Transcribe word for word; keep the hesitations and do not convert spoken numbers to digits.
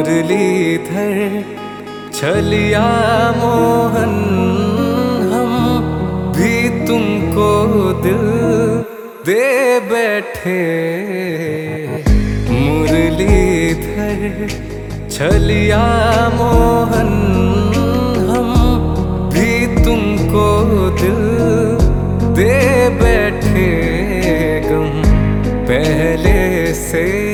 मुरलीधर छलिया मोहन हम भी तुमको दिल दे बैठे। मुरलीधर छलिया मोहन हम भी तुमको दिल दे बैठे। गम पहले से